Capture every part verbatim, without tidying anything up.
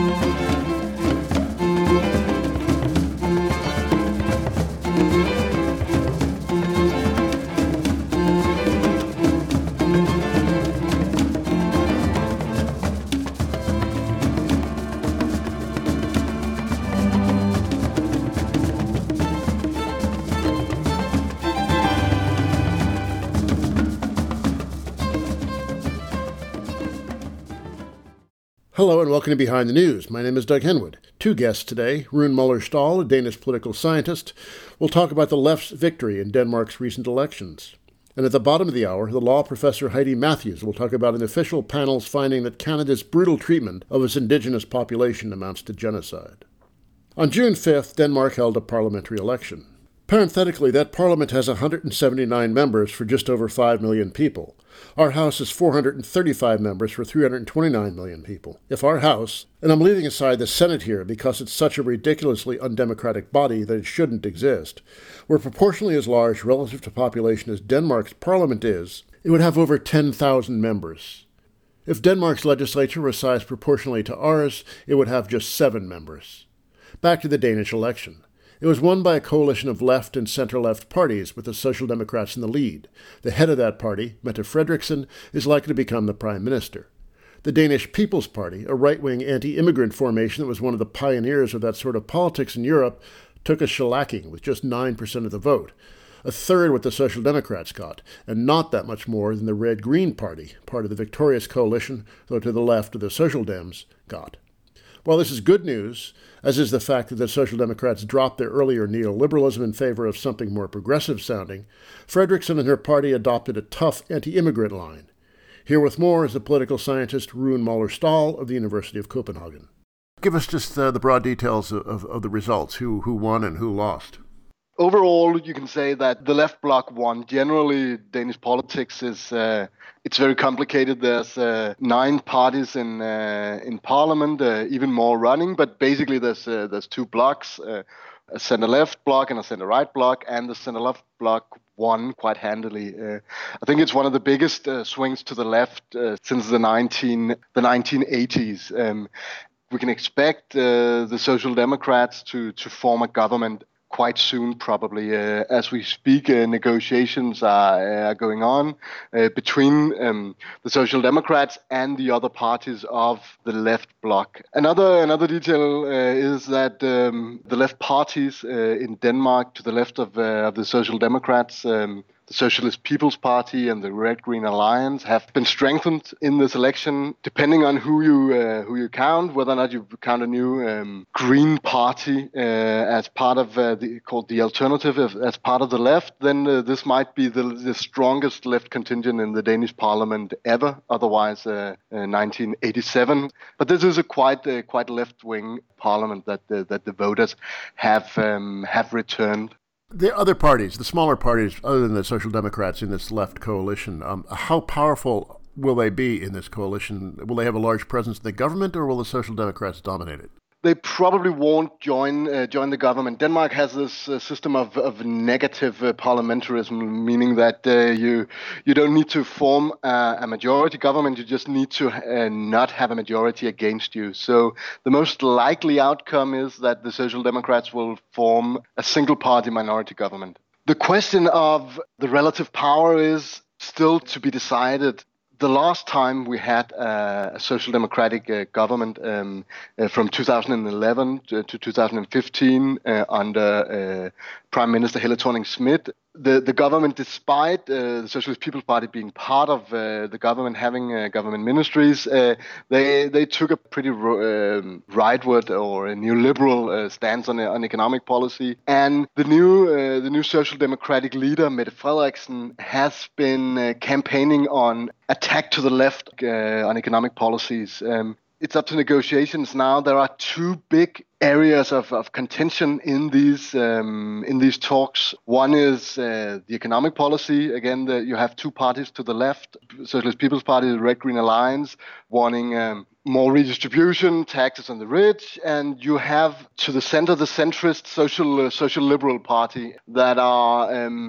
Hello and welcome to Behind the News. My name is Doug Henwood. Two guests today, Rune Møller Stahl, a Danish political scientist, will talk about the left's victory in Denmark's recent elections. And at the bottom of the hour, the law professor Heidi Matthews will talk about an official panel's finding that Canada's brutal treatment of its indigenous population amounts to genocide. On June fifth, Denmark held a parliamentary election. Parenthetically, that parliament has one hundred seventy-nine members for just over five million people. Our House has four hundred thirty-five members for three hundred twenty-nine million people. If our House, and I'm leaving aside the Senate here because it's such a ridiculously undemocratic body that it shouldn't exist, were proportionally as large relative to population as Denmark's parliament is, it would have over ten thousand members. If Denmark's legislature were sized proportionally to ours, it would have just seven members. Back to the Danish election. It was won by a coalition of left and center-left parties, with the Social Democrats in the lead. The head of that party, Mette Frederiksen, is likely to become the prime minister. The Danish People's Party, a right-wing anti-immigrant formation that was one of the pioneers of that sort of politics in Europe, took a shellacking with just nine percent of the vote, a third what the Social Democrats got, and not that much more than the Red-Green Party, part of the victorious coalition, though to the left of the Social Dems, got. While this is good news, as is the fact that the Social Democrats dropped their earlier neoliberalism in favor of something more progressive-sounding, Frederiksen and her party adopted a tough anti-immigrant line. Here with more is the political scientist Rune Møller Stahl of the University of Copenhagen. Give us just uh, the broad details of, of, of the results, who, who won and who lost. Overall, you can say that the left bloc won. Generally, Danish politics is uh, it's very complicated. There's uh, nine parties in uh, in parliament, uh, even more running. But basically, there's uh, there's two blocks: uh, a center-left bloc and a center-right bloc. And the center-left bloc won quite handily. Uh, I think it's one of the biggest uh, swings to the left uh, since the nineteen the nineteen eighties. Um, we can expect uh, the Social Democrats to to form a government quite soon, probably. Uh, as we speak, uh, negotiations are, uh, going on uh, between um, the Social Democrats and the other parties of the left bloc. Another another detail uh, is that um, the left parties uh, in Denmark, to the left of, uh, of the Social Democrats, um, the Socialist People's Party and the Red-Green Alliance, have been strengthened in this election, depending on who you uh, who you count, whether or not you count a new um, Green Party uh, as part of uh, the called the Alternative as part of the left. Then uh, this might be the, the strongest left contingent in the Danish Parliament ever. Otherwise, uh, uh, nineteen eighty-seven. But this is a quite uh, quite left-wing parliament that the, that the voters have um, have returned. The other parties, the smaller parties, other than the Social Democrats in this left coalition, um, how powerful will they be in this coalition? Will they have a large presence in the government, or will the Social Democrats dominate it? They probably won't join uh, join the government. Denmark has this uh, system of, of negative uh, parliamentarism, meaning that uh, you you don't need to form uh, a majority government. You just need to uh, not have a majority against you. So the most likely outcome is that the Social Democrats will form a single-party minority government. The question of the relative power is still to be decided. The last time we had uh, a social democratic uh, government um, uh, from two thousand eleven to, to two thousand fifteen uh, under uh, Prime Minister Helle Thorning-Schmidt, the, the government, despite uh, the Socialist People's Party being part of uh, the government, having uh, government ministries, uh, they they took a pretty uh, rightward or a neoliberal uh, stance on, on economic policy. And the new uh, the new social democratic leader, Mette Frederiksen, has been uh, campaigning on attack to the left uh, on economic policies. Um, It's up to negotiations now. There are two big areas of, of contention in these um, in these talks. One is uh, the economic policy. Again, the, you have two parties to the left: Socialist People's Party, the Red-Green Alliance, wanting um, more redistribution, taxes on the rich, and you have to the center the centrist Social uh, Social Liberal Party that are Um,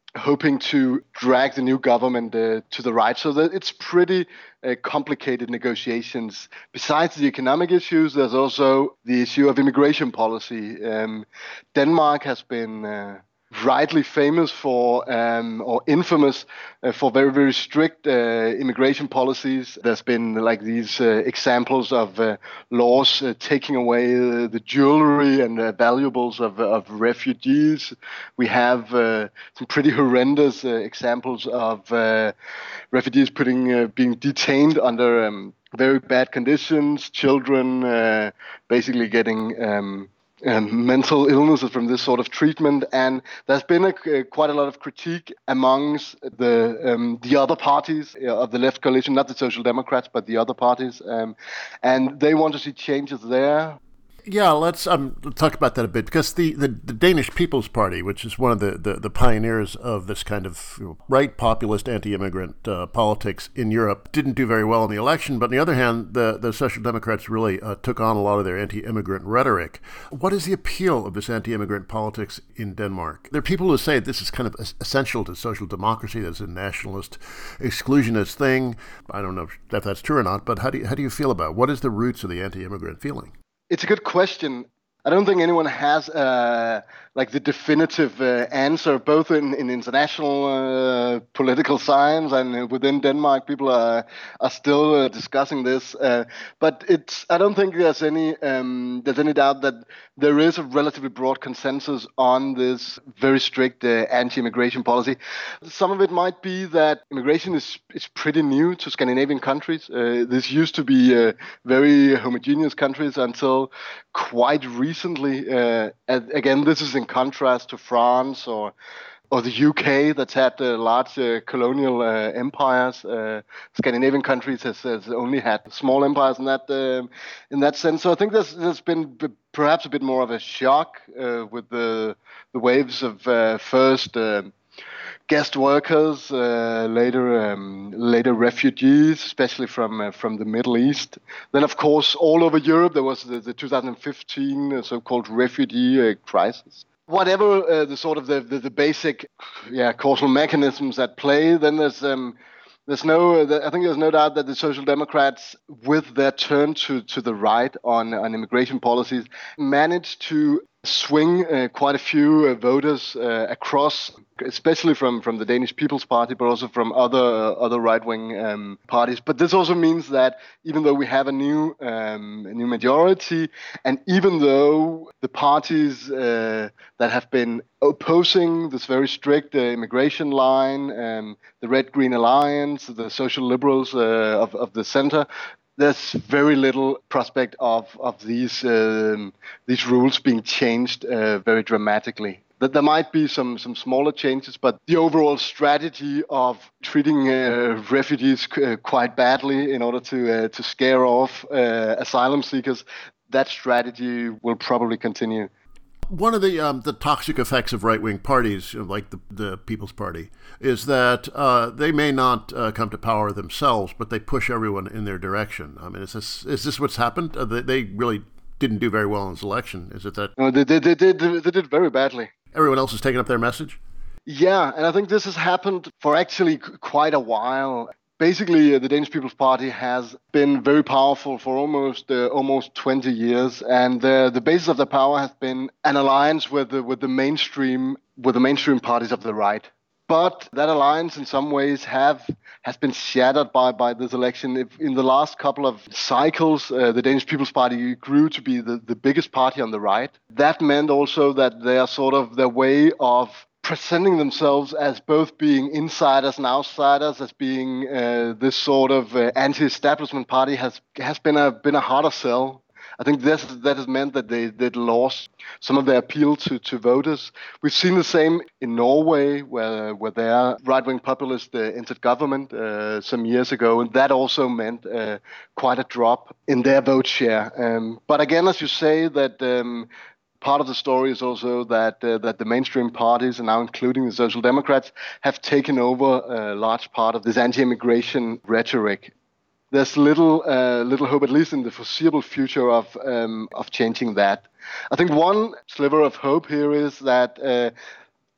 hoping to drag the new government uh, to the right. So that it's pretty uh, complicated negotiations. Besides the economic issues, there's also the issue of immigration policy. Um, Denmark has been uh, rightly famous for, um, or infamous uh, for very, very strict uh, immigration policies. There's been like these uh, examples of uh, laws uh, taking away uh, the jewelry and uh, valuables of, of refugees. We have uh, some pretty horrendous uh, examples of uh, refugees putting uh, being detained under um, very bad conditions, children uh, basically getting um, Um, mental illnesses from this sort of treatment, and there's been a, uh, quite a lot of critique amongst the um, the other parties of the left coalition, not the Social Democrats, but the other parties, um, and they want to see changes there. Yeah, let's um, talk about that a bit, because the, the, the Danish People's Party, which is one of the, the, the pioneers of this kind of you know, right populist anti-immigrant uh, politics in Europe, didn't do very well in the election. But on the other hand, the, the Social Democrats really uh, took on a lot of their anti-immigrant rhetoric. What is the appeal of this anti-immigrant politics in Denmark? There are people who say this is kind of essential to social democracy, that's a nationalist, exclusionist thing. I don't know if that's true or not, but how do you, how do you feel about it? What is the roots of the anti-immigrant feeling? It's a good question. I don't think anyone has uh, like the definitive uh, answer, both in, in international uh, political science and within Denmark. People are are still uh, discussing this, uh, but it's. I don't think there's any um, there's any doubt that there is a relatively broad consensus on this very strict uh, anti-immigration policy. Some of it might be that immigration is is pretty new to Scandinavian countries. Uh, this used to be uh, very homogeneous countries until quite recently. Uh, and again, this is in contrast to France or or the U K, that's had uh, large uh, colonial uh, empires. Uh, Scandinavian countries has, has only had small empires in that uh, in that sense. So I think there's there's been b- perhaps a bit more of a shock uh, with the the waves of uh, first uh, guest workers, uh, later um, later refugees, especially from uh, from the Middle East. Then, of course, all over Europe there was the, the two thousand fifteen so-called refugee uh, crisis. Whatever uh, the sort of the, the, the basic, yeah, causal mechanisms at play, then there's um, there's no. I think there's no doubt that the Social Democrats, with their turn to, to the right on on immigration policies, managed to swing uh, quite a few uh, voters uh, across, especially from, from the Danish People's Party, but also from other uh, other right-wing um, parties. But this also means that even though we have a new um, a new majority, and even though the parties uh, that have been opposing this very strict uh, immigration line, um, the Red-Green Alliance, the Social Liberals uh, of, of the center, there's very little prospect of of these um, these rules being changed uh, very dramatically. That there might be some some smaller changes, but the overall strategy of treating uh, refugees uh, quite badly in order to uh, to scare off uh, asylum seekers, that strategy will probably continue. One of the um, the toxic effects of right-wing parties, you know, like the, the People's Party, is that uh, they may not uh, come to power themselves, but they push everyone in their direction. I mean, is this is this what's happened? Uh, they, they really didn't do very well in this election. Is it that? No, they, they, they, did, they did very badly. Everyone else has taken up their message? Yeah, and I think this has happened for actually quite a while. Basically, uh, the Danish People's Party has been very powerful for almost uh, almost twenty years, and uh, the basis of the power has been an alliance with the, with the mainstream with the mainstream parties of the right. But that alliance, in some ways, have has been shattered by, by this election. If in the last couple of cycles, uh, the Danish People's Party grew to be the, the biggest party on the right. That meant also that their sort of their way of presenting themselves as both being insiders and outsiders, as being uh, this sort of uh, anti-establishment party, has has been a been a harder sell. I think this, that has meant that they they'd lost some of their appeal to, to voters. We've seen the same in Norway, where where their right-wing populist uh, entered government uh, some years ago, and that also meant uh, quite a drop in their vote share. Um, but again, as you say, that. Um, Part of the story is also that uh, that the mainstream parties, and now including the Social Democrats, have taken over a large part of this anti-immigration rhetoric. There's little uh, little hope, at least in the foreseeable future, of um, of changing that. I think one sliver of hope here is that uh,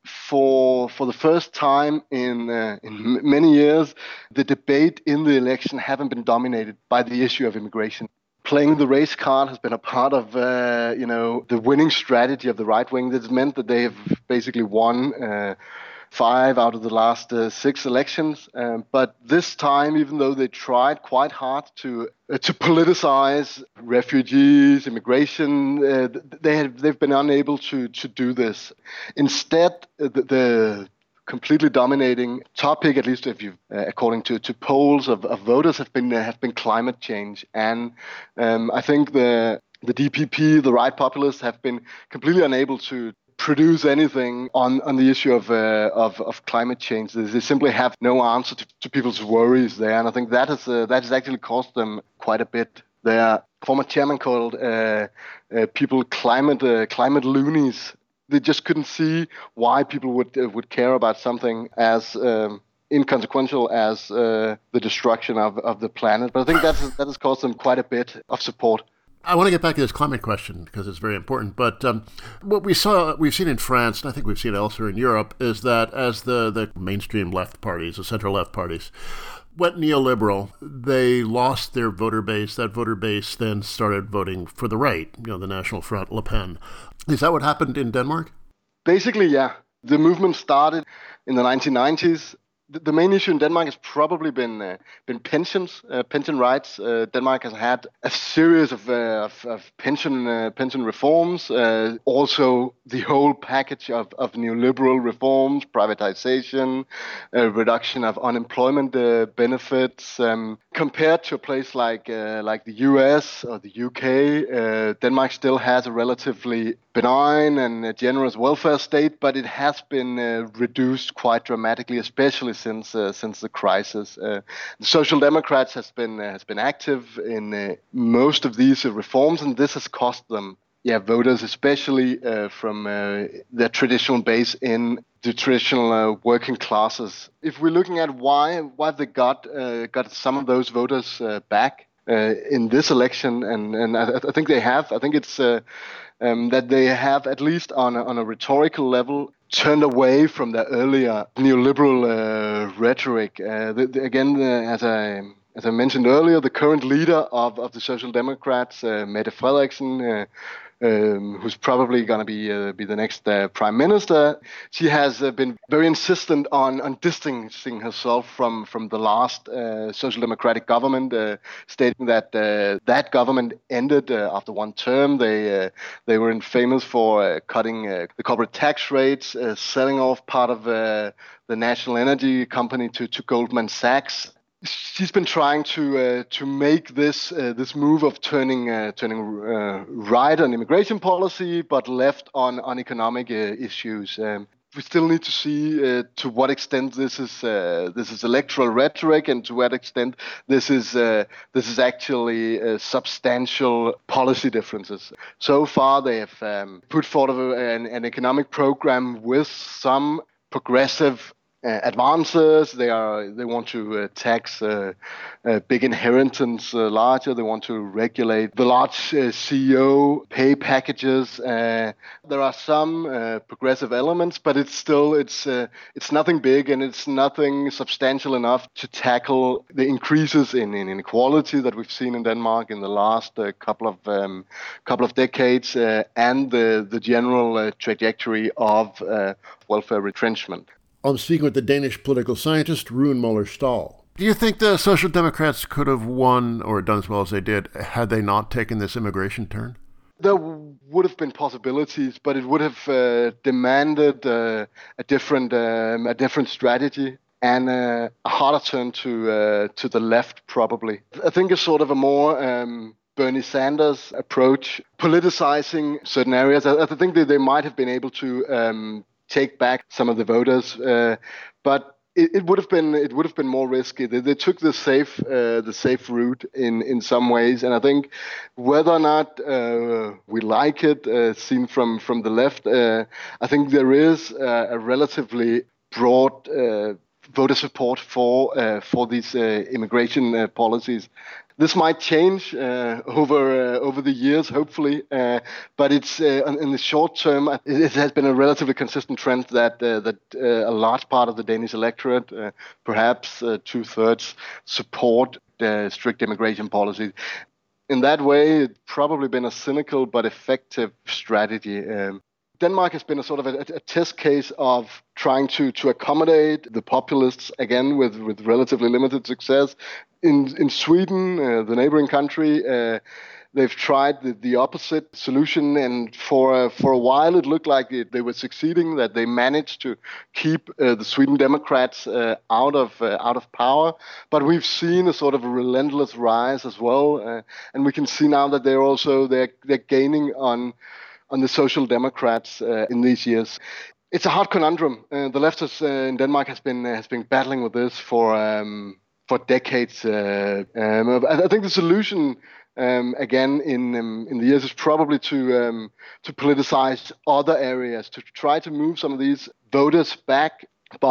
for for the first time in uh, in many years, the debate in the election haven't been dominated by the issue of immigration. Playing the race card has been a part of uh, you know the winning strategy of the right wing. That's meant that they have basically won Uh, five out of the last uh, six elections. Um, but this time, even though they tried quite hard to uh, to politicize refugees, immigration, uh, they have they've been unable to to do this. Instead, uh, the, the completely dominating topic, at least if you, uh, according to, to polls of, of voters, have been uh, have been climate change, and um, I think the the D P P, the right populists, have been completely unable to produce anything on, on the issue of, uh, of of climate change. They simply have no answer to, to people's worries there, and I think that has uh, that has actually cost them quite a bit. Their former chairman called uh, uh, people climate uh, climate loonies. They just couldn't see why people would uh, would care about something as um, inconsequential as uh, the destruction of, of the planet. But I think that's, that has caused them quite a bit of support. I want to get back to this climate question because it's very important. But um, what we saw, we've seen in France, and I think we've seen elsewhere in Europe, is that as the, the mainstream left parties, the center left parties, went neoliberal, they lost their voter base. That voter base then started voting for the right, you know, the National Front, Le Pen. Is that what happened in Denmark? Basically, yeah. The movement started in the nineteen nineties. The main issue in Denmark has probably been uh, been pensions, uh, pension rights. Uh, Denmark has had a series of uh, of, of pension uh, pension reforms. Uh, also, the whole package of, of neoliberal reforms, privatization, uh, reduction of unemployment uh, benefits. Um, compared to a place like uh, like the U S or the U K, uh, Denmark still has a relatively benign and a generous welfare state, but it has been uh, reduced quite dramatically, especially since uh, since the crisis. Uh, the Social Democrats has been uh, has been active in uh, most of these uh, reforms, and this has cost them, yeah, voters, especially uh, from uh, their traditional base in the traditional uh, working classes. If we're looking at why why they got uh, got some of those voters uh, back uh, in this election, and and I, I think they have. I think it's. Uh, Um, that they have, at least on a, on a rhetorical level, turned away from the earlier neoliberal uh, rhetoric. Uh, the, the, again, uh, as I as I mentioned earlier, the current leader of, of the Social Democrats, uh, Mette Frederiksen, uh, um, who's probably going to be uh, be the next uh, prime minister, she has uh, been very insistent on, on distancing herself from from the last uh, Social Democratic government, uh, stating that uh, that government ended uh, after one term. They uh, they were famous for uh, cutting uh, the corporate tax rates, uh, selling off part of uh, the national energy company to, to Goldman Sachs. She's been trying to uh, to make this uh, this move of turning uh, turning uh, right on immigration policy, but left on on economic uh, issues. Um, we still need to see uh, to what extent this is uh, this is electoral rhetoric, and to what extent this is uh, this is actually uh, substantial policy differences. So far, they have um, put forward an, an economic program with some progressive Uh, advances. They are they want to uh, tax uh, uh, big inheritance uh, larger. They want to regulate the large uh, C E O pay packages. Uh, there are some uh, progressive elements, but it's still it's uh, it's nothing big, and it's nothing substantial enough to tackle the increases in, in inequality that we've seen in Denmark in the last uh, couple of um, couple of decades, uh, and the the general uh, trajectory of uh, welfare retrenchment. I'm speaking with the Danish political scientist, Rune Møller Stahl. Do you think the Social Democrats could have won or done as well as they did had they not taken this immigration turn? There would have been possibilities, but it would have uh, demanded uh, a different um, a different strategy and uh, a harder turn to uh, to the left, probably. I think it's sort of a more um, Bernie Sanders approach, politicizing certain areas. I, I think that they might have been able to um, take back some of the voters, uh, but it, it would have been it would have been more risky. They, they took the safe uh, the safe route in, in some ways, and I think whether or not uh, we like it, uh, seen from from the left, uh, I think there is uh, a relatively broad uh, voter support for uh, for these uh, immigration uh, policies. This might change uh, over uh, over the years, hopefully, uh, but it's uh, in the short term. It has been a relatively consistent trend that uh, that uh, a large part of the Danish electorate, uh, perhaps uh, two thirds, support the strict immigration policy. In that way, it's probably been a cynical but effective strategy. Um, Denmark has been a sort of a, a test case of trying to, to accommodate the populists, again, with, with relatively limited success. In in Sweden, uh, the neighboring country, uh, they've tried the, the opposite solution, and for uh, for a while it looked like it, they were succeeding, that they managed to keep uh, the Sweden Democrats uh, out of uh, out of power. But we've seen a sort of a relentless rise as well, uh, and we can see now that they're also they're they're gaining on on the Social Democrats uh, in these years. It's a hard conundrum. Uh, the left has, uh, in Denmark has been uh, has been battling with this for um, for decades. Uh, um, I think the solution, um, again in um, in the years, is probably to um, to politicize other areas, to try to move some of these voters back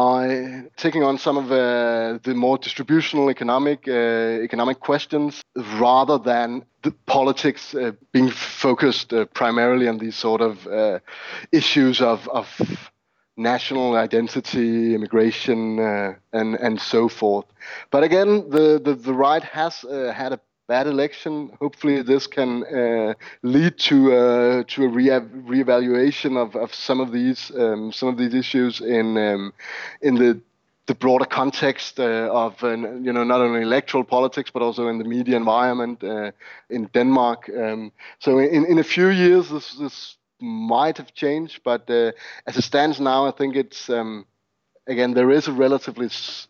by taking on some of uh, the more distributional economic uh, economic questions, rather than the politics uh, being focused uh, primarily on these sort of uh, issues of, of national identity, immigration, uh, and and so forth. But again, the the, the right has uh, had a bad election. Hopefully, this can uh, lead to uh, to a re- reevaluation of, of some of these um, some of these issues in um, in the the broader context uh, of uh, you know not only electoral politics but also in the media environment uh, in Denmark. Um, so in in a few years, this this might have changed, but uh, as it stands now, I think it's um, again there is a relatively s-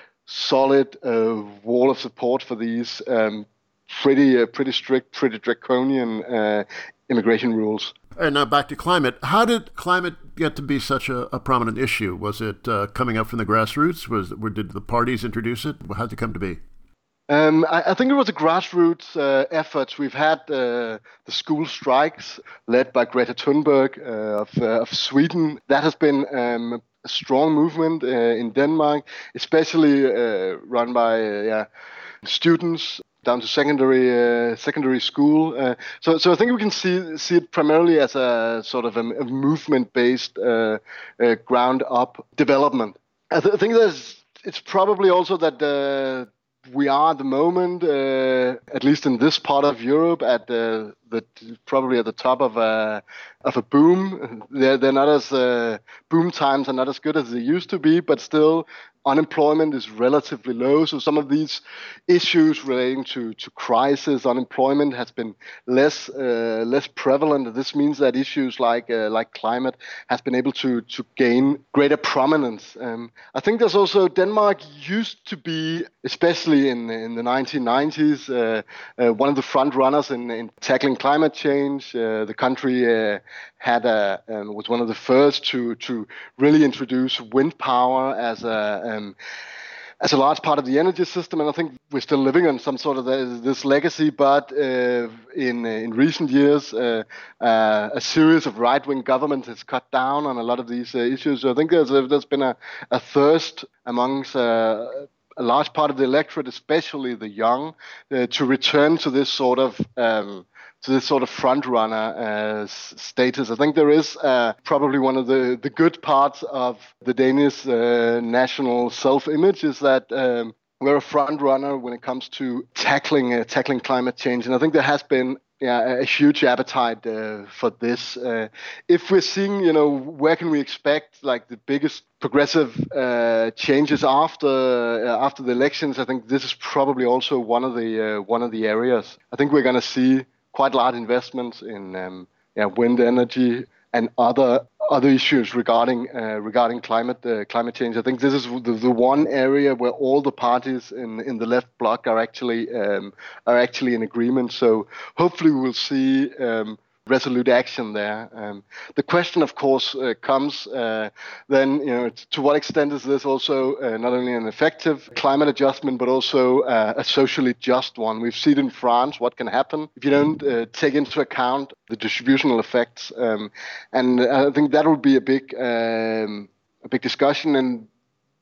solid uh, wall of support for these. Um, pretty uh, pretty strict, pretty draconian uh, immigration rules. And now back to climate. How did climate get to be such a, a prominent issue? Was it uh, coming up from the grassroots? Was did the parties introduce it? How did it come to be? Um, I, I think it was a grassroots uh, effort. We've had uh, the school strikes led by Greta Thunberg uh, of, uh, of Sweden. That has been um, a strong movement uh, in Denmark, especially uh, run by uh, yeah, students down to secondary uh, secondary school. Uh, so, so I think we can see see it primarily as a sort of a, a movement-based, uh, uh, ground-up development. I, th- I think there's it's probably also that uh, we are at the moment, uh, at least in this part of Europe, at uh, the probably at the top of a of a boom. They're they're not as uh, boom times are not as good as they used to be, but still unemployment is relatively low. So some of these issues relating to, to crisis, unemployment has been less uh, less prevalent. This means that issues like uh, like climate has been able to to gain greater prominence. Um, I think there's also Denmark used to be, especially in in the nineteen nineties, uh, uh, one of the front runners in, in tackling climate change. Uh, the country uh, had a um, was one of the first to to really introduce wind power as a um, as a large part of the energy system, and I think we're still living on some sort of the, this legacy. But uh, in in recent years, uh, uh, a series of right-wing governments has cut down on a lot of these uh, issues. So I think there's a, there's been a, a thirst amongst uh, a large part of the electorate, especially the young, uh, to return to this sort of um, to this sort of front runner uh, status. I think there is uh, probably one of the, the good parts of the Danish uh, national self-image is that um, we're a front runner when it comes to tackling uh, tackling climate change, and I think there has been yeah, a huge appetite uh, for this. Uh, if we're seeing, you know, where can we expect like the biggest progressive uh, changes after uh, after the elections? I think this is probably also one of the uh, one of the areas. I think we're going to see quite large investments in um, yeah, wind energy and other other issues regarding uh, regarding climate uh, climate change. I think this is the, the one area where all the parties in in the left bloc are actually um, are actually in agreement. So hopefully we'll see um, resolute action there. Um, the question, of course, uh, comes uh, then, you know, to what extent is this also uh, not only an effective climate adjustment, but also uh, a socially just one? We've seen in France what can happen if you don't uh, take into account the distributional effects, um, and I think that will be a big, um, a big discussion. And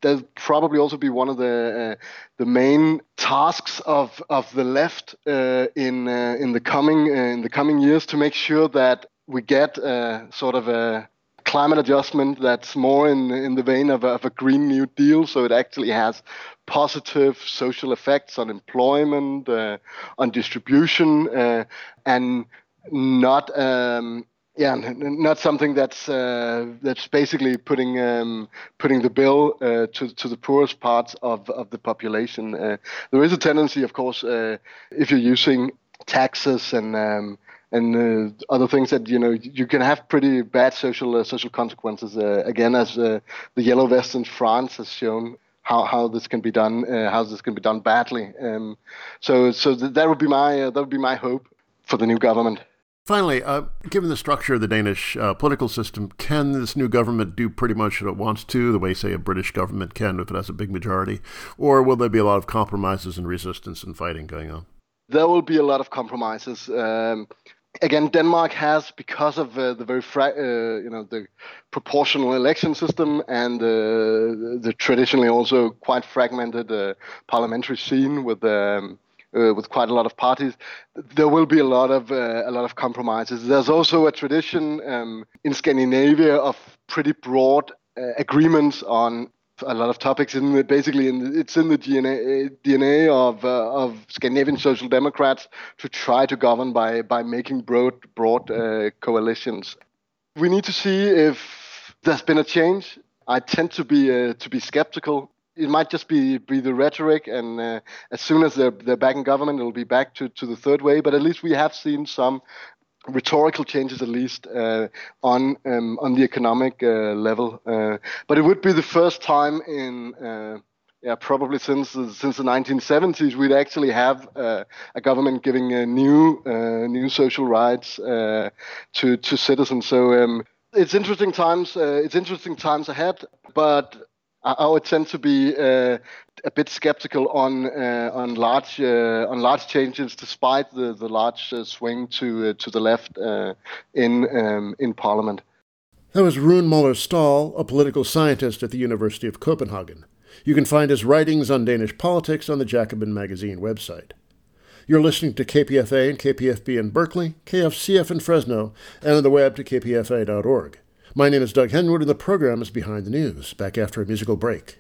that'll probably also be one of the uh, the main tasks of of the left uh, in uh, in the coming uh, in the coming years, to make sure that we get uh, sort of a climate adjustment that's more in in the vein of a, of a Green New Deal, so it actually has positive social effects on employment, uh, on distribution, uh, and not um, yeah, not something that's uh, that's basically putting um, putting the bill uh, to to the poorest parts of of the population. Uh, there is a tendency, of course, uh, if you're using taxes and um, and uh, other things, that you know you can have pretty bad social uh, social consequences. Uh, again, as uh, the yellow vest in France has shown how, how this can be done, uh, how this can be done badly. Um, so so th- that would be my uh, that would be my hope for the new government. Finally, uh, given the structure of the Danish uh, political system, can this new government do pretty much what it wants to, the way, say, a British government can if it has a big majority? Or will there be a lot of compromises and resistance and fighting going on? There will be a lot of compromises. Um, again, Denmark has, because of uh, the very fra- uh, you know the proportional election system and uh, the traditionally also quite fragmented uh, parliamentary scene with um, Uh, with quite a lot of parties, there will be a lot of uh, a lot of compromises. There's also a tradition um, in Scandinavia of pretty broad uh, agreements on a lot of topics. In the, basically, in the, it's in the D N A, D N A of uh, of Scandinavian Social Democrats to try to govern by by making broad broad uh, coalitions. We need to see if there's been a change. I tend to be uh, to be skeptical. It might just be, be the rhetoric, and uh, as soon as they're, they're back in government, it'll be back to, to the third way. But at least we have seen some rhetorical changes, at least uh, on um, on the economic uh, level. Uh, but it would be the first time in uh, yeah probably since since the nineteen seventies we'd actually have uh, a government giving uh, new uh, new social rights uh, to to citizens. So um, it's interesting times. Uh, it's interesting times ahead, but I would tend to be uh, a bit skeptical on uh, on large uh, on large changes, despite the the large uh, swing to uh, to the left uh, in um, in Parliament. That was Rune Møller Stahl, a political scientist at the University of Copenhagen. You can find his writings on Danish politics on the Jacobin magazine website. You're listening to K P F A and K P F B in Berkeley, K F C F in Fresno, and on the web to k p f a dot org. My name is Doug Henwood, and the program is Behind the News, back after a musical break.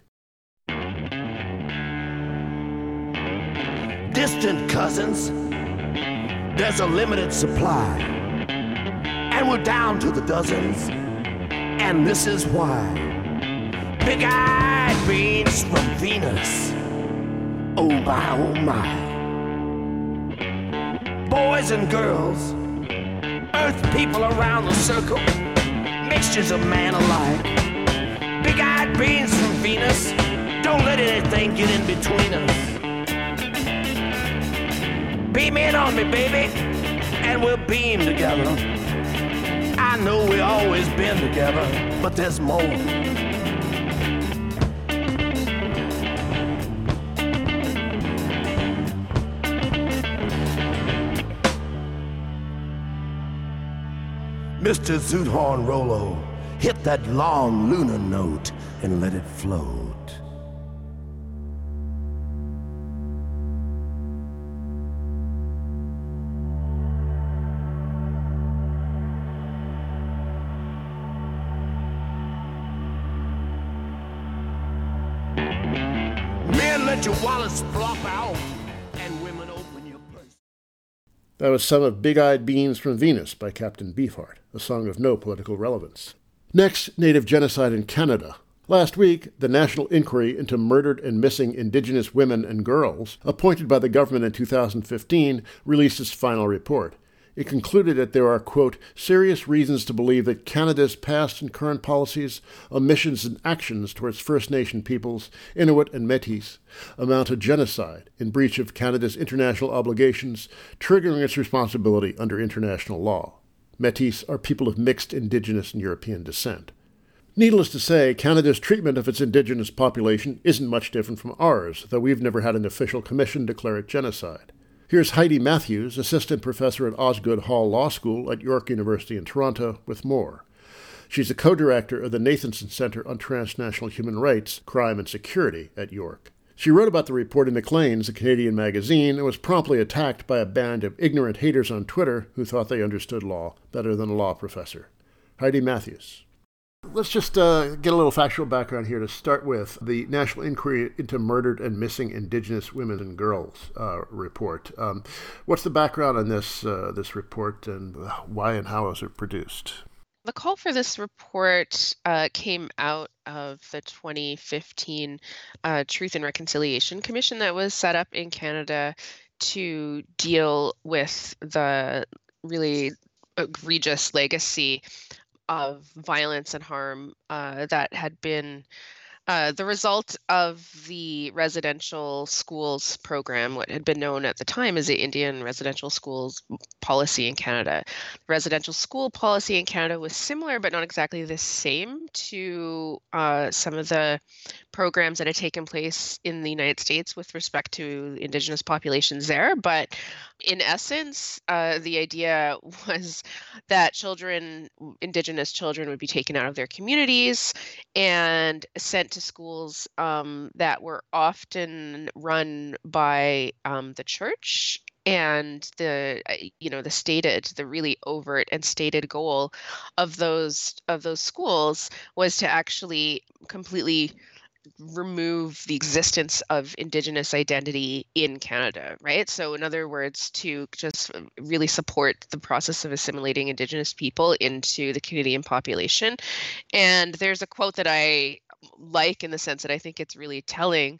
Distant cousins, there's a limited supply, and we're down to the dozens, and this is why. Big-eyed beans from Venus, oh my, oh my. Boys and girls, earth people around the circle, mixtures of man alike. Big-eyed beings from Venus, don't let anything get in between us. Beam in on me, baby, and we'll beam together. I know we've always been together, but there's more. Mister Zoothorn Rollo, hit that long lunar note and let it float. Men, let your wallets flop out, and women open your purse. That was some of Big-Eyed Beans from Venus by Captain Beefheart, a song of no political relevance. Next, Native genocide in Canada. Last week, the National Inquiry into Murdered and Missing Indigenous Women and Girls, appointed by the government in two thousand fifteen, released its final report. It concluded that there are, quote, serious reasons to believe that Canada's past and current policies, omissions, and actions towards First Nation peoples, Inuit and Métis, amount to genocide in breach of Canada's international obligations, triggering its responsibility under international law. Métis are people of mixed Indigenous and European descent. Needless to say, Canada's treatment of its Indigenous population isn't much different from ours, though we've never had an official commission declare it genocide. Here's Heidi Matthews, assistant professor at Osgoode Hall Law School at York University in Toronto, with more. She's a co-director of the Nathanson Center on Transnational Human Rights, Crime and Security at York. She wrote about the report in Maclean's, a Canadian magazine, and was promptly attacked by a band of ignorant haters on Twitter who thought they understood law better than a law professor. Heidi Matthews. Let's just uh, get a little factual background here to start with. The National Inquiry into Murdered and Missing Indigenous Women and Girls uh, report. Um, what's the background on this uh, this report, and why and how was it produced? The call for this report uh, came out of the twenty fifteen uh, Truth and Reconciliation Commission that was set up in Canada to deal with the really egregious legacy of violence and harm uh, that had been uh, the result of the residential schools program, what had been known at the time as the Indian Residential Schools Policy in Canada. Residential school policy in Canada was similar, but not exactly the same to uh, some of the programs that had taken place in the United States with respect to Indigenous populations there. But in essence, uh, the idea was that children, Indigenous children, would be taken out of their communities and sent to schools um, that were often run by um, the church. And the you know the stated the really overt and stated goal of those of those schools was to actually completely remove the existence of Indigenous identity in Canada, right? So in other words, to just really support the process of assimilating Indigenous people into the Canadian population. And there's a quote that I like in the sense that I think it's really telling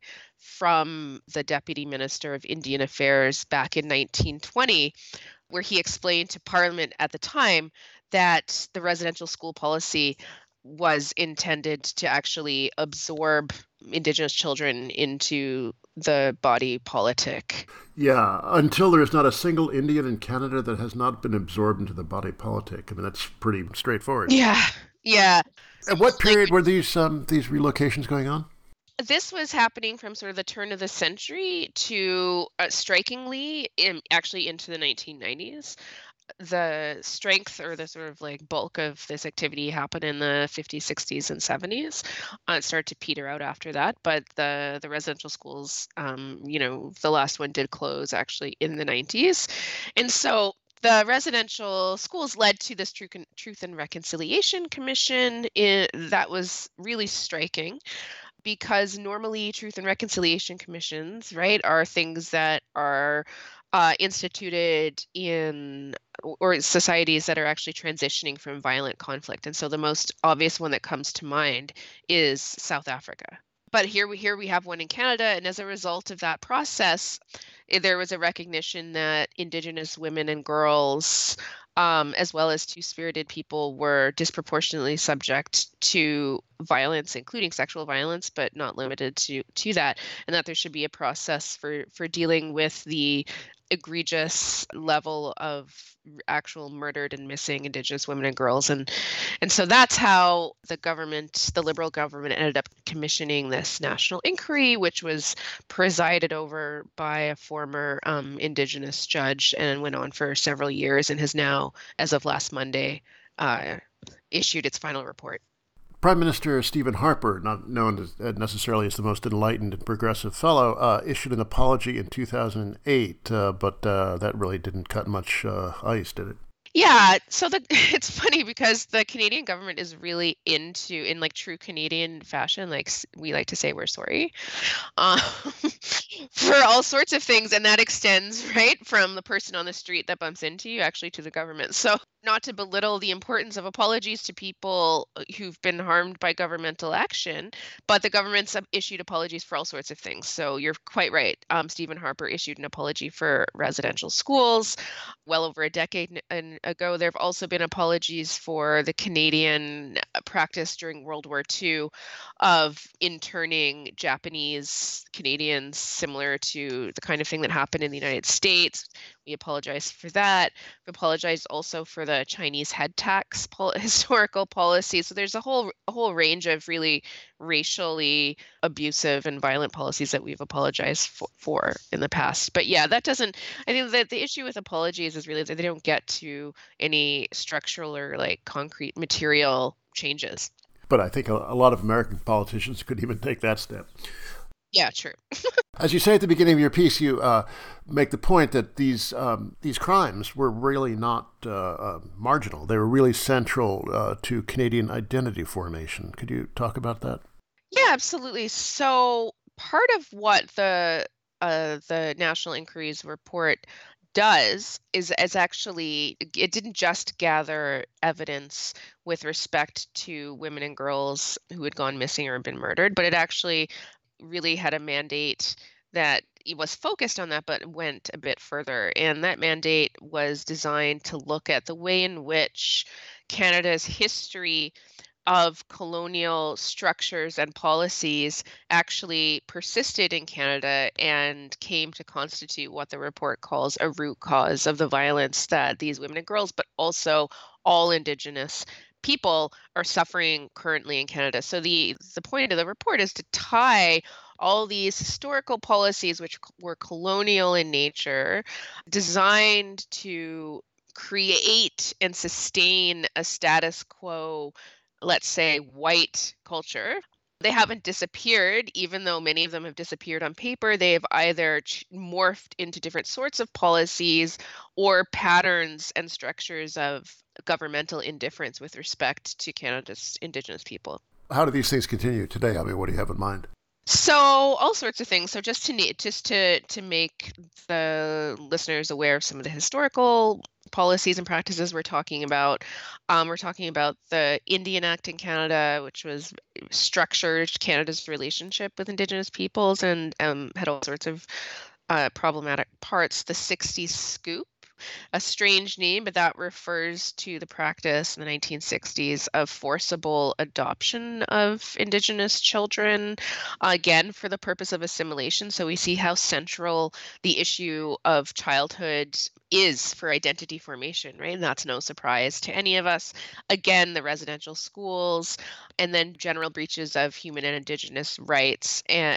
from the Deputy Minister of Indian Affairs back in nineteen twenty, where he explained to Parliament at the time that the residential school policy was intended to actually absorb Indigenous children into the body politic. Yeah, until there is not a single Indian in Canada that has not been absorbed into the body politic. I mean, that's pretty straightforward. Yeah, yeah. At what period were these um, these relocations going on? This was happening from sort of the turn of the century to uh, strikingly in, actually into the nineteen nineties. The strength or the sort of like bulk of this activity happened in the fifties, sixties, and seventies. Uh, it started to peter out after that, but the the residential schools, um, you know, the last one did close actually in the nineties, and so the residential schools led to this Truth and, Truth and Reconciliation Commission. In, that was really striking, because normally Truth and Reconciliation Commissions, right, are things that are uh, instituted in or societies that are actually transitioning from violent conflict. And so the most obvious one that comes to mind is South Africa. But here we here we have one in Canada, and as a result of that process, there was a recognition that Indigenous women and girls, um, as well as two-spirited people, were disproportionately subject to violence, including sexual violence, but not limited to to that, and that there should be a process for for dealing with the egregious level of actual murdered and missing Indigenous women and girls. And and so that's how the government, the Liberal government, ended up commissioning this national inquiry, which was presided over by a former um, Indigenous judge and went on for several years and has now, as of last Monday, uh, issued its final report. Prime Minister Stephen Harper, not known as, necessarily as the most enlightened and progressive fellow, uh, issued an apology in two thousand eight, uh, but uh, that really didn't cut much uh, ice, did it? Yeah, so the it's funny because the Canadian government is really into, in like true Canadian fashion, like we like to say we're sorry um, for all sorts of things, and that extends right from the person on the street that bumps into you actually to the government. So not to belittle the importance of apologies to people who've been harmed by governmental action, but the government's issued apologies for all sorts of things. So you're quite right. Um, Stephen Harper issued an apology for residential schools well over a decade ago. There have also been apologies for the Canadian practice during World War Two of interning Japanese Canadians, similar to the kind of thing that happened in the United States. We apologize for that. We apologize also for the Chinese head tax pol- historical policy. So there's a whole a whole range of really racially abusive and violent policies that we've apologized for, for in the past. But yeah, that doesn't, I think that the issue with apologies is really that they don't get to any structural or like concrete material changes. But I think a, a lot of American politicians could even take that step. Yeah, true. As you say at the beginning of your piece, you uh, make the point that these um, these crimes were really not uh, uh, marginal. They were really central uh, to Canadian identity formation. Could you talk about that? Yeah, absolutely. So part of what the uh, the National Inquiries Report does is, is actually, it didn't just gather evidence with respect to women and girls who had gone missing or been murdered, but it actually really had a mandate that it was focused on that, but went a bit further. And that mandate was designed to look at the way in which Canada's history of colonial structures and policies actually persisted in Canada and came to constitute what the report calls a root cause of the violence that these women and girls, but also all Indigenous people are suffering currently in Canada. So the the point of the report is to tie all these historical policies, which were colonial in nature, designed to create and sustain a status quo, let's say, white culture. They haven't disappeared, even though many of them have disappeared on paper. They have either ch- morphed into different sorts of policies or patterns and structures of governmental indifference with respect to Canada's Indigenous people. How do these things continue today? I mean, what do you have in mind? So all sorts of things. So just to need, just to to make the listeners aware of some of the historical policies and practices we're talking about. Um, we're talking about the Indian Act in Canada, which was structured Canada's relationship with Indigenous peoples and um, had all sorts of uh, problematic parts. The sixties Scoop, a strange name, but that refers to the practice in the nineteen sixties of forcible adoption of Indigenous children, uh, again, for the purpose of assimilation. So we see how central the issue of childhood is for identity formation, right? And that's no surprise to any of us. Again, the residential schools, and then general breaches of human and Indigenous rights. And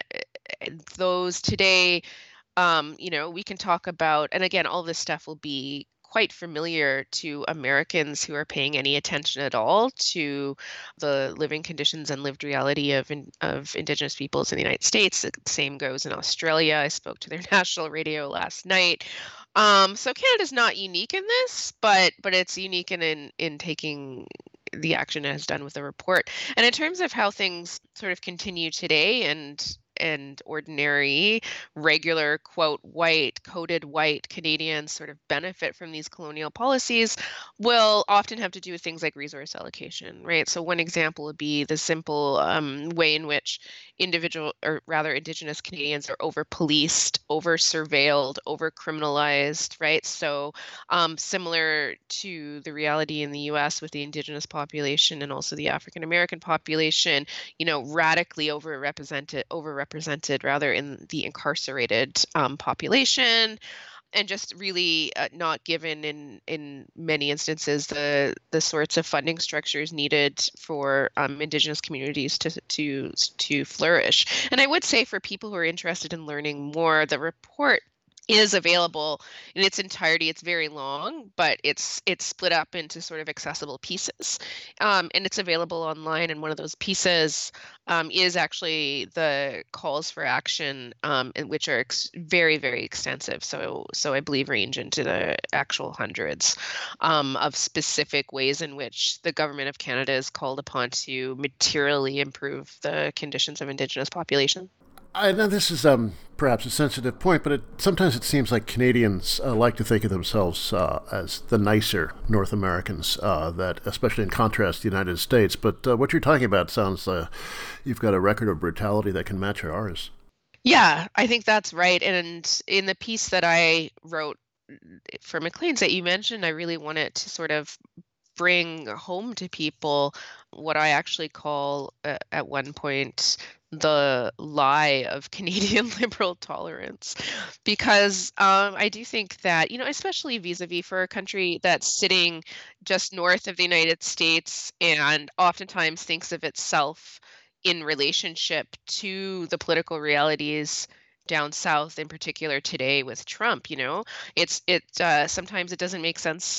those today, Um, you know, we can talk about, and again, all this stuff will be quite familiar to Americans who are paying any attention at all to the living conditions and lived reality of in, of Indigenous peoples in the United States. The same goes in Australia. I spoke to their national radio last night. Um, so Canada's not unique in this, but but it's unique in in, in taking the action it has done with the report. And in terms of how things sort of continue today, and and ordinary, regular, quote, white, coded white Canadians sort of benefit from these colonial policies will often have to do with things like resource allocation, right? So one example would be the simple um, way in which individual, or rather Indigenous Canadians are over-policed, over-surveilled, over-criminalized, right? So um, similar to the reality in the U S with the Indigenous population and also the African American population, you know, radically overrepresented, overrepresented rather in the incarcerated um, population, and just really uh, not given in in many instances the the sorts of funding structures needed for um, Indigenous communities to to to flourish. And I would say for people who are interested in learning more, the report is available in its entirety. It's very long, but it's it's split up into sort of accessible pieces, um, and it's available online. And one of those pieces um, is actually the calls for action, um, and which are ex- very very extensive. So so I believe range into the actual hundreds um, of specific ways in which the government of Canada is called upon to materially improve the conditions of Indigenous population. I know this is um, perhaps a sensitive point, but it, sometimes it seems like Canadians uh, like to think of themselves uh, as the nicer North Americans, uh, that, especially in contrast to the United States. But uh, what you're talking about sounds uh, you've got a record of brutality that can match ours. Yeah, I think that's right. And in the piece that I wrote for Maclean's that you mentioned, I really wanted to sort of bring home to people what I actually call uh, at one point the lie of Canadian liberal tolerance, because um, I do think that, you know, especially vis-a-vis for a country that's sitting just north of the United States and oftentimes thinks of itself in relationship to the political realities down south, in particular today with Trump, you know, it's it uh, sometimes it doesn't make sense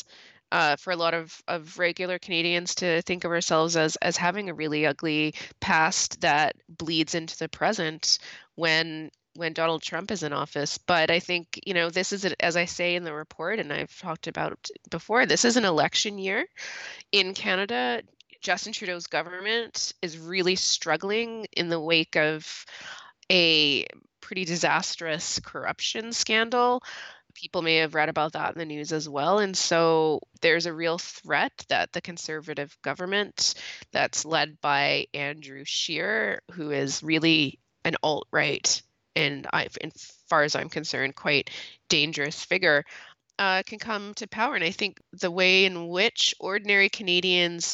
uh, for a lot of, of regular Canadians to think of ourselves as as having a really ugly past that bleeds into the present when when Donald Trump is in office. But I think, you know, this is, a- as I say in the report, and I've talked about before, this is an election year in Canada. Justin Trudeau's government is really struggling in the wake of a pretty disastrous corruption scandal. People may have read about that in the news as well. And so there's a real threat that the Conservative government that's led by Andrew Scheer, who is really an alt-right and I, as far as I'm concerned, quite dangerous figure, uh, can come to power. And I think the way in which ordinary Canadians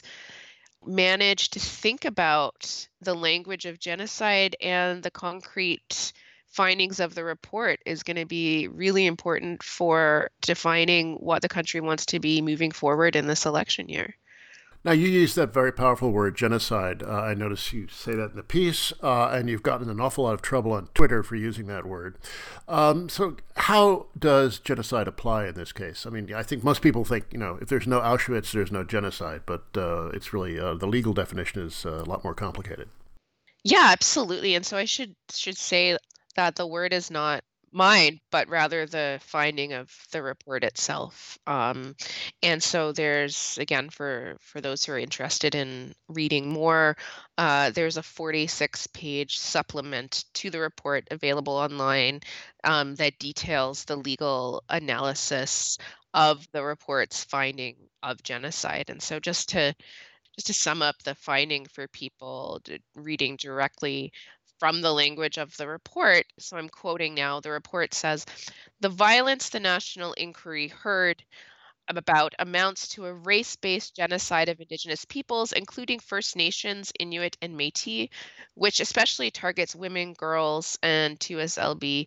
manage to think about the language of genocide and the concrete findings of the report is going to be really important for defining what the country wants to be moving forward in this election year. Now, you use that very powerful word, genocide. Uh, I notice you say that in the piece, uh, and you've gotten an awful lot of trouble on Twitter for using that word. Um, so how does genocide apply in this case? I mean, I think most people think, you know, if there's no Auschwitz, there's no genocide, but uh, it's really, uh, the legal definition is uh, a lot more complicated. Yeah, absolutely. And so I should should say that the word is not mine, but rather the finding of the report itself. Um, and so there's, again, for for those who are interested in reading more, uh, there's a forty-six page supplement to the report available online um, that details the legal analysis of the report's finding of genocide. And so just to just to sum up the finding for people d- reading directly from the language of the report. So I'm quoting now. The report says, the violence the national inquiry heard about amounts to a race-based genocide of Indigenous peoples, including First Nations, Inuit, and Métis, which especially targets women, girls, and two S L B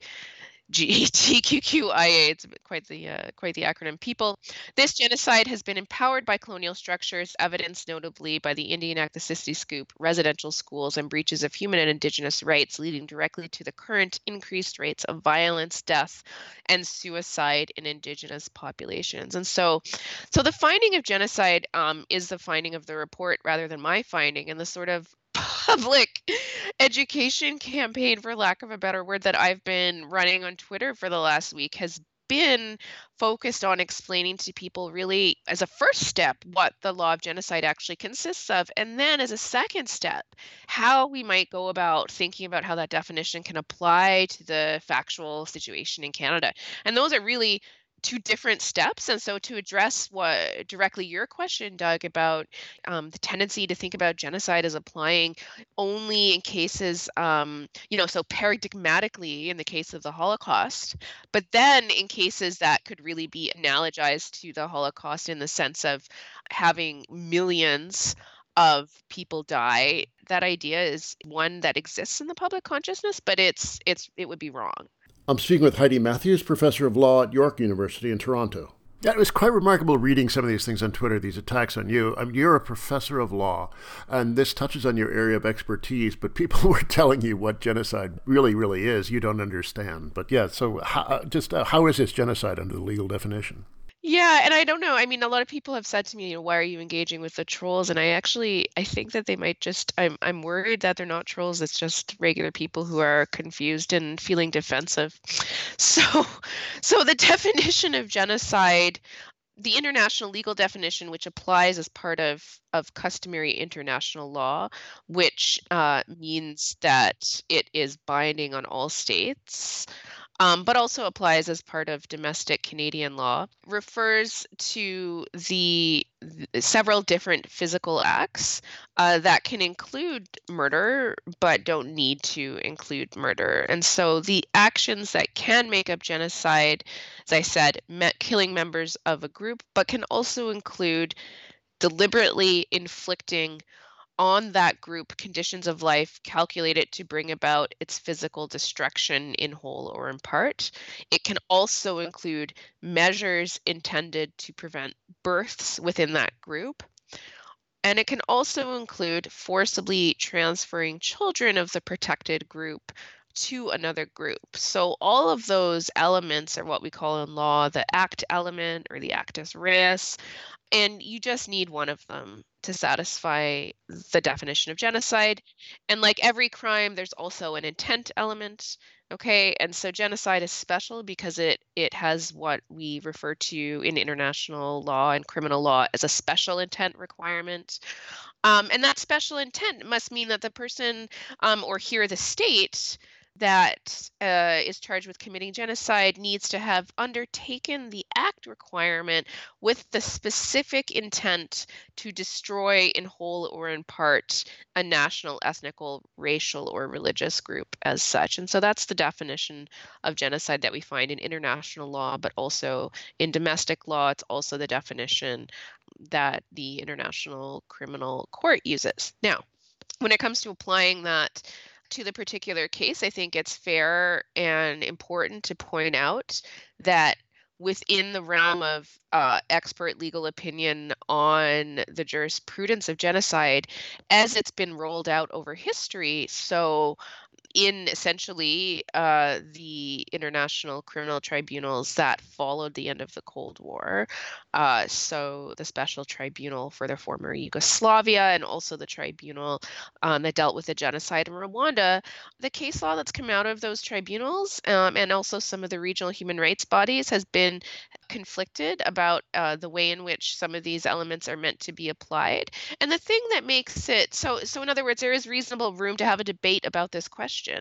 G T Q Q I A, it's quite the uh, quite the acronym. People, this genocide has been empowered by colonial structures, evidenced notably by the Indian Act, the Sisti Scoop, residential schools, and breaches of human and Indigenous rights, leading directly to the current increased rates of violence, death, and suicide in Indigenous populations. And so, so the finding of genocide um, is the finding of the report rather than my finding, and the sort of public education campaign, for lack of a better word, that I've been running on Twitter for the last week has been focused on explaining to people, really as a first step, what the law of genocide actually consists of, and then as a second step, how we might go about thinking about how that definition can apply to the factual situation in Canada. And those are really two different steps. And so to address what directly your question, Doug, about um, the tendency to think about genocide as applying only in cases, um, you know, so paradigmatically in the case of the Holocaust, but then in cases that could really be analogized to the Holocaust in the sense of having millions of people die, that idea is one that exists in the public consciousness, but it's it's it would be wrong. I'm speaking with Heidi Matthews, professor of law at York University in Toronto. Yeah, it was quite remarkable reading some of these things on Twitter, these attacks on you. I mean, you're a professor of law, and this touches on your area of expertise, but people were telling you what genocide really, really is. You don't understand. But yeah, so how, just uh, how is this genocide under the legal definition? Yeah, and I don't know. I mean, a lot of people have said to me, you know, why are you engaging with the trolls? And I actually, I think that they might just, I'm, I'm worried that they're not trolls. It's just regular people who are confused and feeling defensive. So, so the definition of genocide, the international legal definition, which applies as part of, of customary international law, which uh, means that it is binding on all states, um, but also applies as part of domestic Canadian law, refers to the, the several different physical acts uh, that can include murder, but don't need to include murder. And so the actions that can make up genocide, as I said, me- killing members of a group, but can also include deliberately inflicting on that group conditions of life calculated to bring about its physical destruction in whole or in part. It can also include measures intended to prevent births within that group. And it can also include forcibly transferring children of the protected group to another group. So all of those elements are what we call in law the act element or the actus reus, and you just need one of them to satisfy the definition of genocide. And like every crime, there's also an intent element. Okay, and so genocide is special because it it has what we refer to in international law and criminal law as a special intent requirement. Um, and that special intent must mean that the person, um, or here the state, that uh, is charged with committing genocide needs to have undertaken the act requirement with the specific intent to destroy in whole or in part a national, ethnical, racial, or religious group as such. And so that's the definition of genocide that we find in international law, but also in domestic law. It's also the definition that the International Criminal Court uses. Now, when it comes to applying that to the particular case, I think it's fair and important to point out that within the realm of uh, expert legal opinion on the jurisprudence of genocide, as it's been rolled out over history, so in essentially uh, the international criminal tribunals that followed the end of the Cold War, uh, so the Special Tribunal for the former Yugoslavia and also the tribunal um, that dealt with the genocide in Rwanda, the case law that's come out of those tribunals um, and also some of the regional human rights bodies has been conflicted about uh, the way in which some of these elements are meant to be applied. And the thing that makes it so, so in other words, there is reasonable room to have a debate about this question.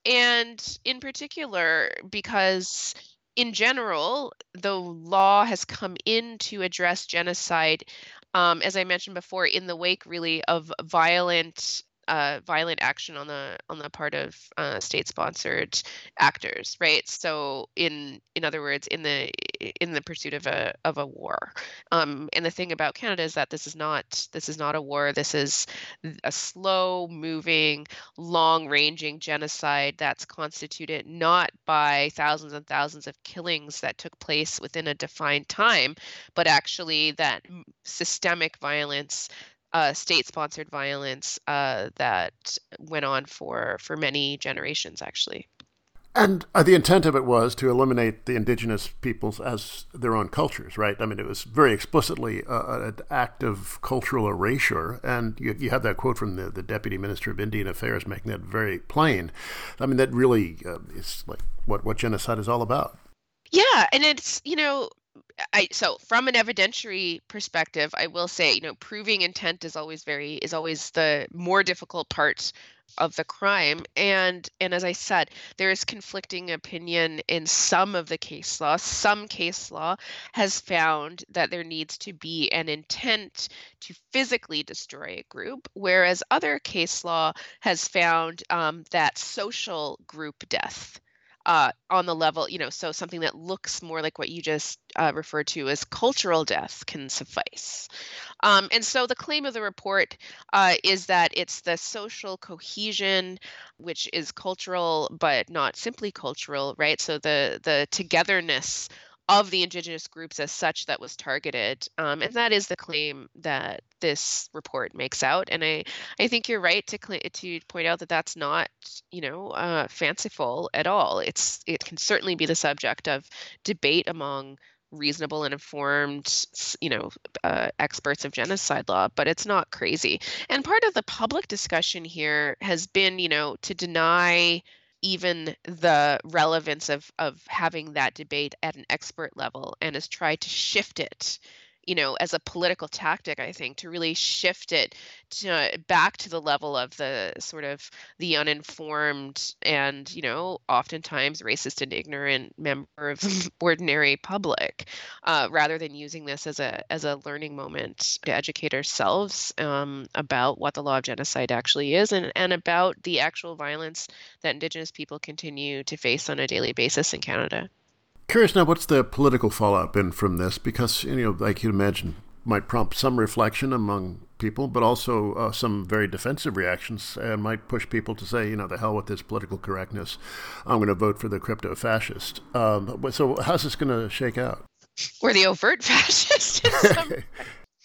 And in particular, because in general, the law has come in to address genocide, um, as I mentioned before, in the wake really of violent Uh, violent action on the on the part of uh, state-sponsored actors, right? So, in in other words, in the in the pursuit of a of a war. Um, and the thing about Canada is that this is not this is not a war. This is a slow-moving, long-ranging genocide that's constituted not by thousands and thousands of killings that took place within a defined time, but actually that systemic violence. Uh, state-sponsored violence uh, that went on for, for many generations, actually. And uh, the intent of it was to eliminate the indigenous peoples as their own cultures, right? I mean, it was very explicitly uh, an act of cultural erasure. And you, you have that quote from the, the Deputy Minister of Indian Affairs making that very plain. I mean, that really uh, is like what, what genocide is all about. Yeah, and it's, you know, I so from an evidentiary perspective, I will say, you know, proving intent is always very is always the more difficult part of the crime. And and as I said, there is conflicting opinion in some of the case law. Some case law has found that there needs to be an intent to physically destroy a group, whereas other case law has found um, that social group death. Uh, on the level, you know, so something that looks more like what you just uh, referred to as cultural death can suffice. Um, and so the claim of the report uh, is that it's the social cohesion, which is cultural, but not simply cultural, right? So the the togetherness of the indigenous groups as such that was targeted. Um, and that is the claim that this report makes out. And I, I think you're right to cl- to point out that that's not, you know, uh, fanciful at all. It's It can certainly be the subject of debate among reasonable and informed, you know, uh, experts of genocide law, but it's not crazy. And part of the public discussion here has been, you know, to deny even the relevance of of having that debate at an expert level, and has tried to shift it, you know, as a political tactic, I think, to really shift it to back to the level of the sort of the uninformed and, you know, oftentimes racist and ignorant member of the ordinary public, uh, rather than using this as a as a learning moment to educate ourselves um, about what the law of genocide actually is, and, and about the actual violence that Indigenous people continue to face on a daily basis in Canada. Curious now, what's the political fallout been from this? Because, you know, like you'd imagine, might prompt some reflection among people, but also uh, some very defensive reactions, and might push people to say, you know, the hell with this political correctness. I'm going to vote for the crypto-fascist. Um, so how's this going to shake out? Or the overt fascist.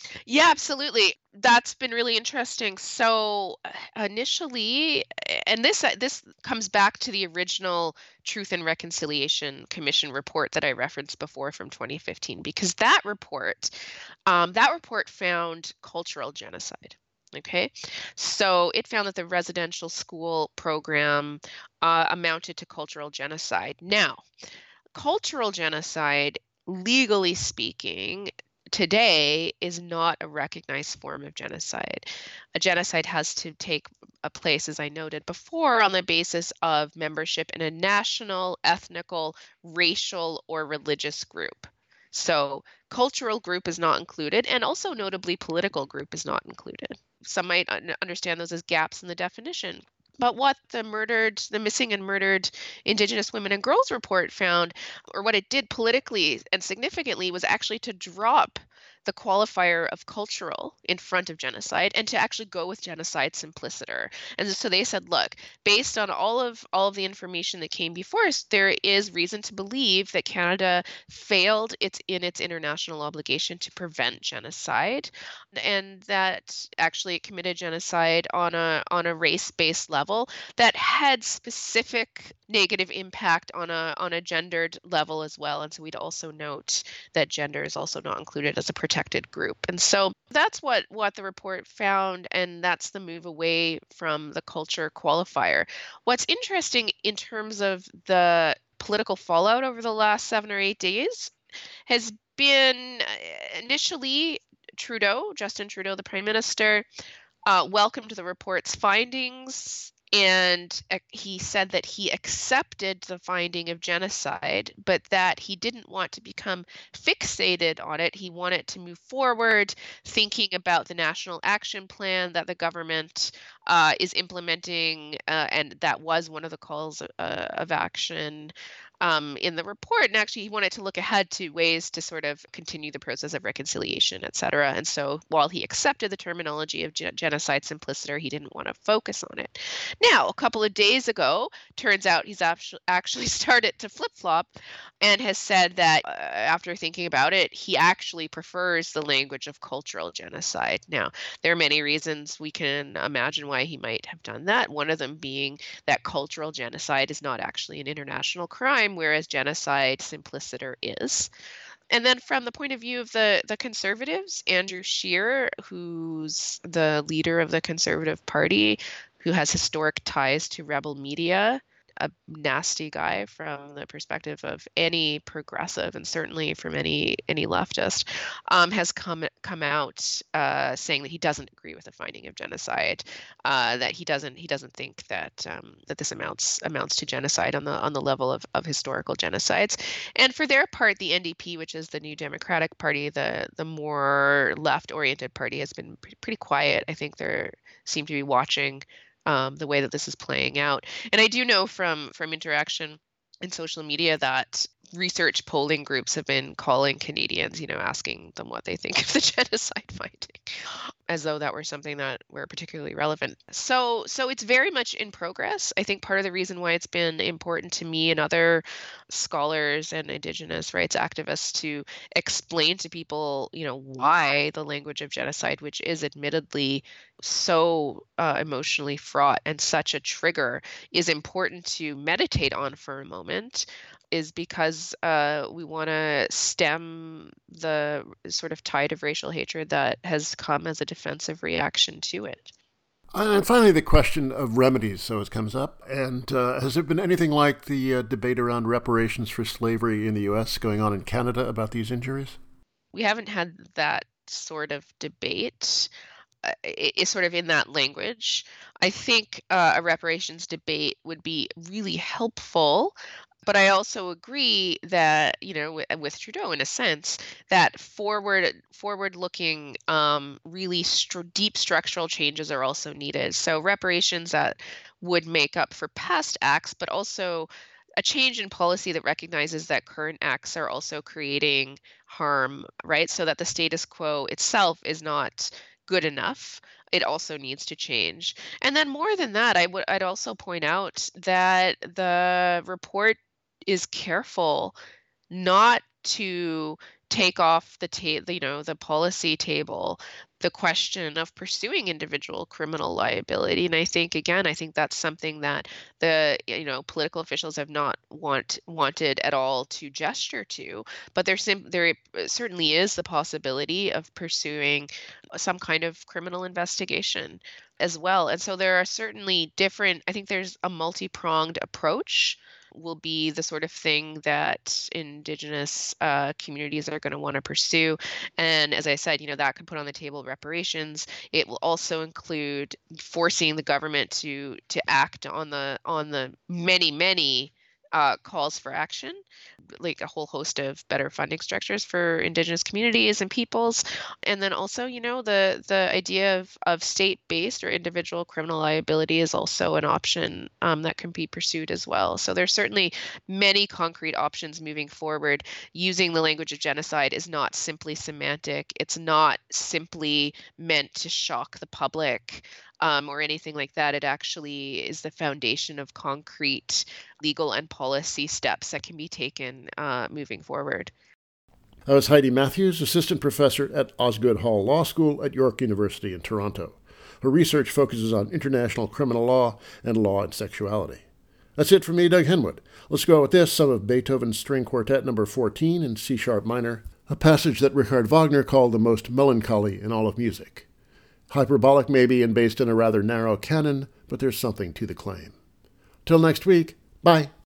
Yeah, absolutely. That's been really interesting. So uh, initially, and this uh, this comes back to the original Truth and Reconciliation Commission report that I referenced before from twenty fifteen, because that report, um, that report found cultural genocide. Okay, so it found that the residential school program uh, amounted to cultural genocide. Now, cultural genocide, legally speaking, today is not a recognized form of genocide. A genocide has to take a place, as I noted before, on the basis of membership in a national, ethnical, racial, or religious group. So cultural group is not included, and also notably political group is not included. Some might un- understand those as gaps in the definition. But what the murdered, the missing and murdered Indigenous women and girls report found, or what it did politically and significantly, was actually to drop the qualifier of cultural in front of genocide and to actually go with genocide simpliciter. And so they said, look, based on all of all of the information that came before us, there is reason to believe that Canada failed its in its international obligation to prevent genocide, and that actually it committed genocide on a on a race-based level that had specific negative impact on a on a gendered level as well. And so we'd also note that gender is also not included as a protected group. And so that's what what the report found, and that's the move away from the culture qualifier. What's interesting in terms of the political fallout over the last seven or eight days has been uh, initially Trudeau, Justin Trudeau, the Prime Minister, uh, welcomed the report's findings, and uh, he said that he accepted the finding of genocide, but that he didn't want to become fixated on it. He wanted to move forward, thinking about the national action plan that the government uh, is implementing, uh, and that was one of the calls uh, of action um, in the report. And actually, he wanted to look ahead to ways to sort of continue the process of reconciliation, et cetera. And so while he accepted the terminology of gen- genocide simpliciter, he didn't want to focus on it. Now, a couple of days ago, turns out he's actually started to flip-flop and has said that uh, after thinking about it, he actually prefers the language of cultural genocide. Now, there are many reasons we can imagine why he might have done that. One of them being that cultural genocide is not actually an international crime, whereas genocide simpliciter is. And then from the point of view of the, the Conservatives, Andrew Scheer, who's the leader of the Conservative Party, who has historic ties to Rebel Media, a nasty guy from the perspective of any progressive and certainly from any any leftist, um, has come come out uh, saying that he doesn't agree with the finding of genocide, uh, that he doesn't he doesn't think that um, that this amounts amounts to genocide on the on the level of, of historical genocides. And for their part, the N D P, which is the New Democratic Party, the the more left-oriented party, has been pretty, pretty quiet. I think they seem to be watching Um, the way that this is playing out. And I do know from from interaction in social media that research polling groups have been calling Canadians, you know, asking them what they think of the genocide finding, as though that were something that were particularly relevant. So, so it's very much in progress. I think part of the reason why it's been important to me and other scholars and Indigenous rights activists to explain to people, you know, why the language of genocide, which is admittedly so uh, emotionally fraught and such a trigger, is important to meditate on for a moment, is because uh, we want to stem the sort of tide of racial hatred that has come as a defensive reaction to it. And finally, the question of remedies, so it comes up. And uh, has there been anything like the uh, debate around reparations for slavery in the U S going on in Canada about these injuries? We haven't had that sort of debate. Uh, is sort of in that language. I think uh, a reparations debate would be really helpful. But I also agree that, you know, with, with Trudeau, in a sense, that forward forward-looking, um, really st- deep structural changes are also needed. So reparations that would make up for past acts, but also a change in policy that recognizes that current acts are also creating harm, right? So that the status quo itself is not good enough. It also needs to change. And then more than that, I would I'd also point out that the report is careful not to take off the ta- you know the policy table the question of pursuing individual criminal liability. And I think, again, I think that's something that the you know political officials have not want wanted at all to gesture to. But there sim- there certainly is the possibility of pursuing some kind of criminal investigation as well. And so there are certainly different. I think there's a multi-pronged approach will be the sort of thing that Indigenous uh, communities are going to want to pursue. And as I said, you know, that could put on the table reparations. It will also include forcing the government to to act on the on the many, many uh, calls for action, like a whole host of better funding structures for Indigenous communities and peoples. And then also, you know, the the idea of, of state-based or individual criminal liability is also an option um, that can be pursued as well. So there's certainly many concrete options moving forward. Using the language of genocide is not simply semantic. It's not simply meant to shock the public. Um, or anything like that. It actually is the foundation of concrete legal and policy steps that can be taken uh, moving forward. That was Heidi Matthews, assistant professor at Osgoode Hall Law School at York University in Toronto. Her research focuses on international criminal law and law and sexuality. That's it for me, Doug Henwood. Let's go with this, some of Beethoven's String Quartet number fourteen in C-sharp minor, a passage that Richard Wagner called the most melancholy in all of music. Hyperbolic maybe and based in a rather narrow canon, but there's something to the claim. Till next week, bye.